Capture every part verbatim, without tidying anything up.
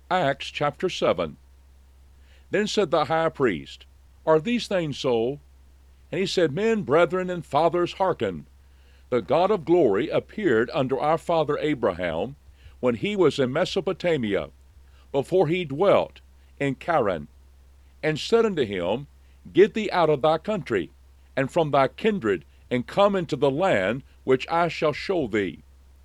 Acts chapter seven. Then said the high priest, Are these things so? And he said, Men, brethren, and fathers, hearken. The God of glory appeared unto our father Abraham, when he was in Mesopotamia, before he dwelt in Charan, and said unto him, Get thee out of thy country, and from thy kindred, and come into the land which I shall show thee.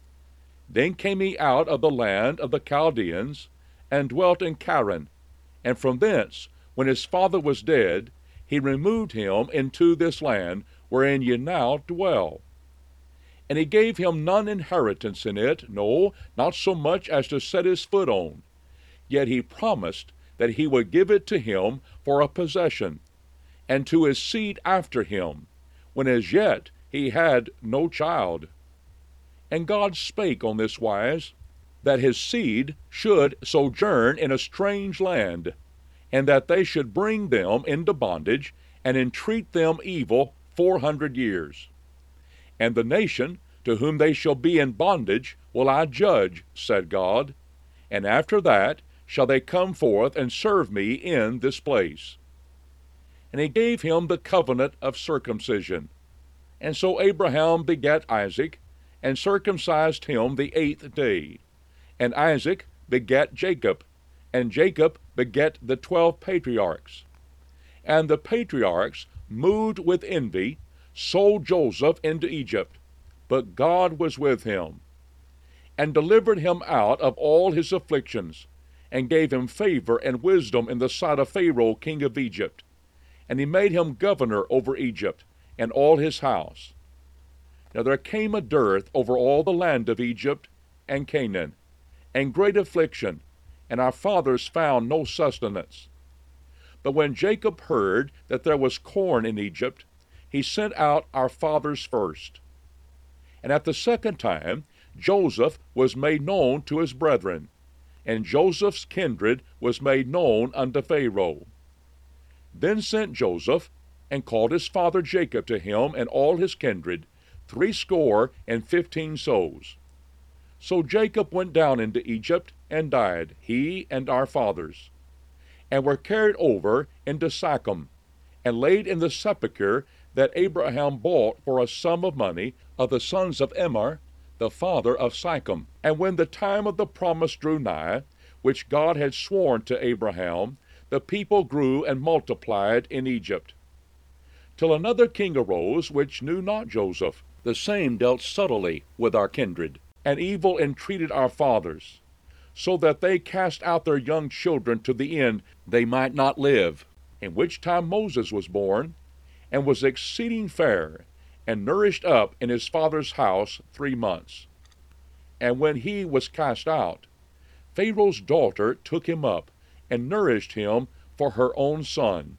Then came he out of the land of the Chaldeans, and dwelt in Charan, and from thence, when his father was dead, he removed him into this land wherein ye now dwell. And he gave him none inheritance in it, no, not so much as to set his foot on. Yet he promised that he would give it to him for a possession, and to his seed after him, when as yet he had no child. And God spake on this wise, that his seed should sojourn in a strange land, and that they should bring them into bondage, and entreat them evil four hundred years. And the nation to whom they shall be in bondage will I judge, said God, and after that shall they come forth and serve me in this place. And he gave him the covenant of circumcision. And so Abraham begat Isaac, and circumcised him the eighth day. And Isaac begat Jacob, and Jacob begat the twelve patriarchs. And the patriarchs, moved with envy, sold Joseph into Egypt, but God was with him, and delivered him out of all his afflictions, and gave him favor and wisdom in the sight of Pharaoh king of Egypt. And he made him governor over Egypt, and all his house. Now there came a dearth over all the land of Egypt and Canaan, and great affliction, and our fathers found no sustenance. But when Jacob heard that there was corn in Egypt, he sent out our fathers first. And at the second time Joseph was made known to his brethren, and Joseph's kindred was made known unto Pharaoh. Then sent Joseph, and called his father Jacob to him and all his kindred, threescore and fifteen souls. So Jacob went down into Egypt, and died, he and our fathers, and were carried over into Sychem, and laid in the sepulchre that Abraham bought for a sum of money of the sons of Emor, the father of Sychem. And when the time of the promise drew nigh, which God had sworn to Abraham, the people grew and multiplied in Egypt. Till another king arose, which knew not Joseph. The same dealt subtly with our kindred, and evil entreated our fathers, so that they cast out their young children to the end they might not live. In which time Moses was born, and was exceeding fair, and nourished up in his father's house three months. And when he was cast out, Pharaoh's daughter took him up, and nourished him for her own son.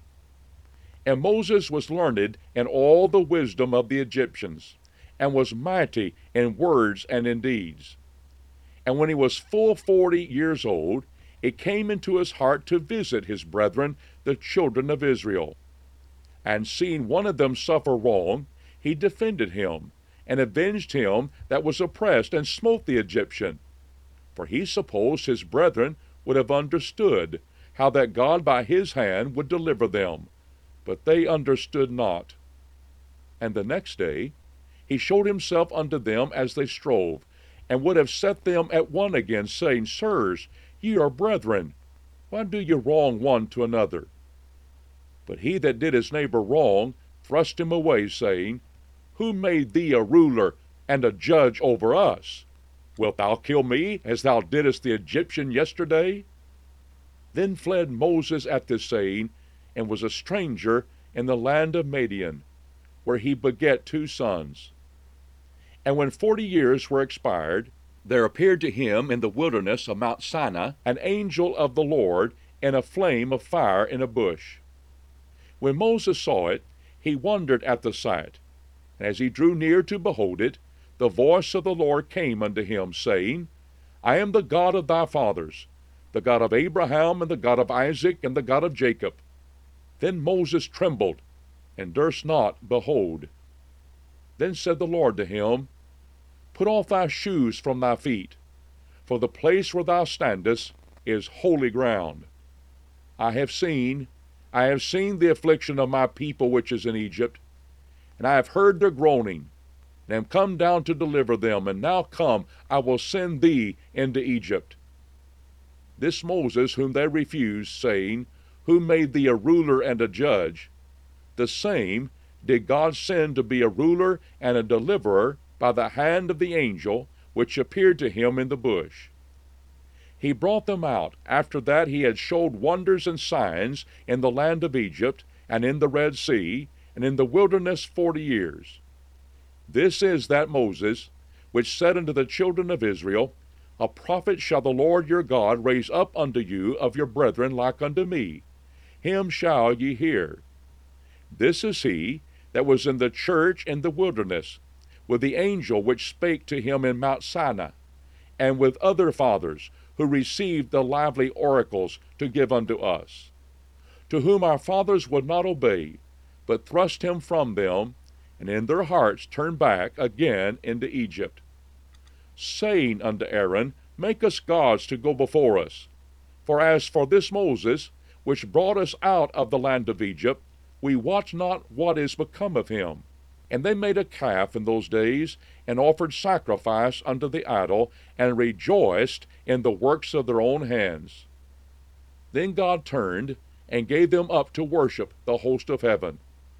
And Moses was learned in all the wisdom of the Egyptians, and was mighty in words and in deeds. And when he was full forty years old, it came into his heart to visit his brethren, the children of Israel. And seeing one of them suffer wrong, he defended him, and avenged him that was oppressed, and smote the Egyptian. For he supposed his brethren would have understood how that God by his hand would deliver them, but they understood not. And the next day he showed himself unto them as they strove, and would have set them at one again, saying, Sirs, ye are brethren, why do ye wrong one to another? But he that did his neighbor wrong thrust him away, saying, Who made thee a ruler and a judge over us? Wilt thou kill me, as thou didst the Egyptian yesterday? Then fled Moses at this saying, and was a stranger in the land of Madian, where he begat two sons. And when forty years were expired, there appeared to him in the wilderness of Mount Sinai an angel of the Lord in a flame of fire in a bush. When Moses saw it, he wondered at the sight. And as he drew near to behold it, the voice of the Lord came unto him, saying, I am the God of thy fathers, the God of Abraham, and the God of Isaac, and the God of Jacob. Then Moses trembled, and durst not behold. Then said the Lord to him, Put off thy shoes from thy feet, for the place where thou standest is holy ground. I have seen, I have seen the affliction of my people which is in Egypt, and I have heard their groaning, and am come down to deliver them. And now come, I will send thee into Egypt. This Moses whom they refused, saying, Who made thee a ruler and a judge? The same did God send to be a ruler and a deliverer by the hand of the angel which appeared to him in the bush. He brought them out after that he had showed wonders and signs in the land of Egypt, and in the Red Sea, and in the wilderness forty years. This is that Moses which said unto the children of Israel, A prophet shall the Lord your God raise up unto you of your brethren like unto me. Him shall ye hear. This is he that was in the church in the wilderness, with the angel which spake to him in Mount Sinai, and with other fathers, who received the lively oracles to give unto us, to whom our fathers would not obey, but thrust him from them, and in their hearts turned back again into Egypt, saying unto Aaron, Make us gods to go before us. For as for this Moses, which brought us out of the land of Egypt, we wot not what is become of him. And they made a calf in those days, and offered sacrifice unto the idol, and rejoiced in the works of their own hands. Then God turned, and gave them up to worship the host of heaven.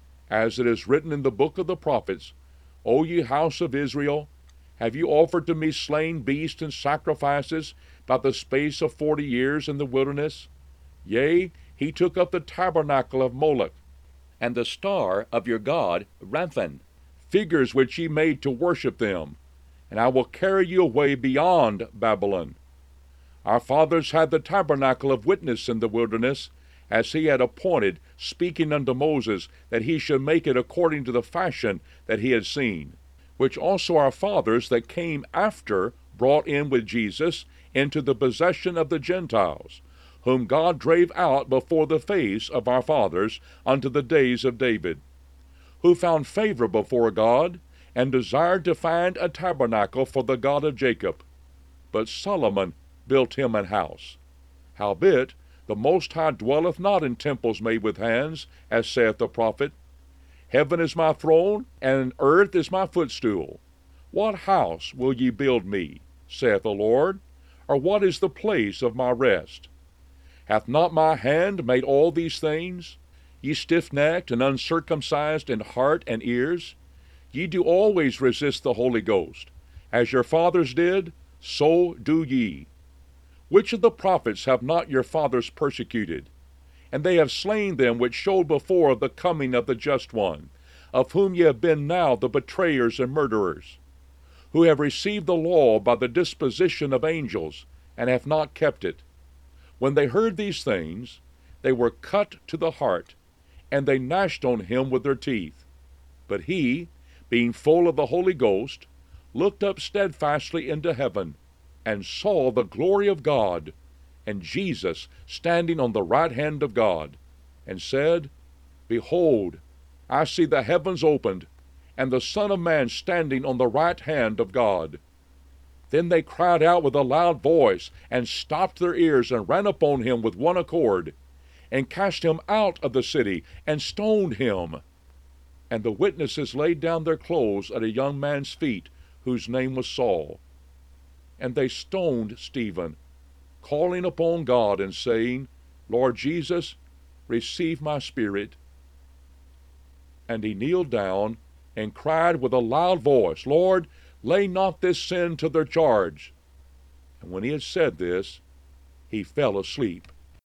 As it is written in the book of the prophets, O ye house of Israel, have you offered to me slain beasts and sacrifices by the space of forty years in the wilderness? Yea, he took up the tabernacle of Moloch, and the star of your god Remphan, figures which ye made to worship them, and I will carry you away beyond Babylon. Our fathers had the tabernacle of witness in the wilderness, as he had appointed, speaking unto Moses, that he should make it according to the fashion that he had seen, which also our fathers that came after brought in with Jesus into the possession of the Gentiles, whom God drave out before the face of our fathers unto the days of David, who found favor before God, and desired to find a tabernacle for the God of Jacob. But Solomon built him an house. Howbeit, the Most High dwelleth not in temples made with hands, as saith the prophet, Heaven is my throne, and earth is my footstool. What house will ye build me, saith the Lord? Or what is the place of my rest? Hath not my hand made all these things? Ye stiff-necked and uncircumcised in heart and ears, ye do always resist the Holy Ghost. As your fathers did, so do ye. Which of the prophets have not your fathers persecuted? And they have slain them which showed before the coming of the Just One, of whom ye have been now the betrayers and murderers, who have received the law by the disposition of angels, and have not kept it. When they heard these things, they were cut to the heart, and they gnashed on him with their teeth. But he, being full of the Holy Ghost, looked up steadfastly into heaven, and saw the glory of God, and Jesus standing on the right hand of God, and said, Behold, I see the heavens opened, and the Son of Man standing on the right hand of God. Then they cried out with a loud voice, and stopped their ears, and ran upon him with one accord, and cast him out of the city, and stoned him. And the witnesses laid down their clothes at a young man's feet, whose name was Saul. And they stoned Stephen, calling upon God, and saying, Lord Jesus, receive my spirit. And he kneeled down, and cried with a loud voice, Lord, lay not this sin to their charge. And when he had said this, he fell asleep.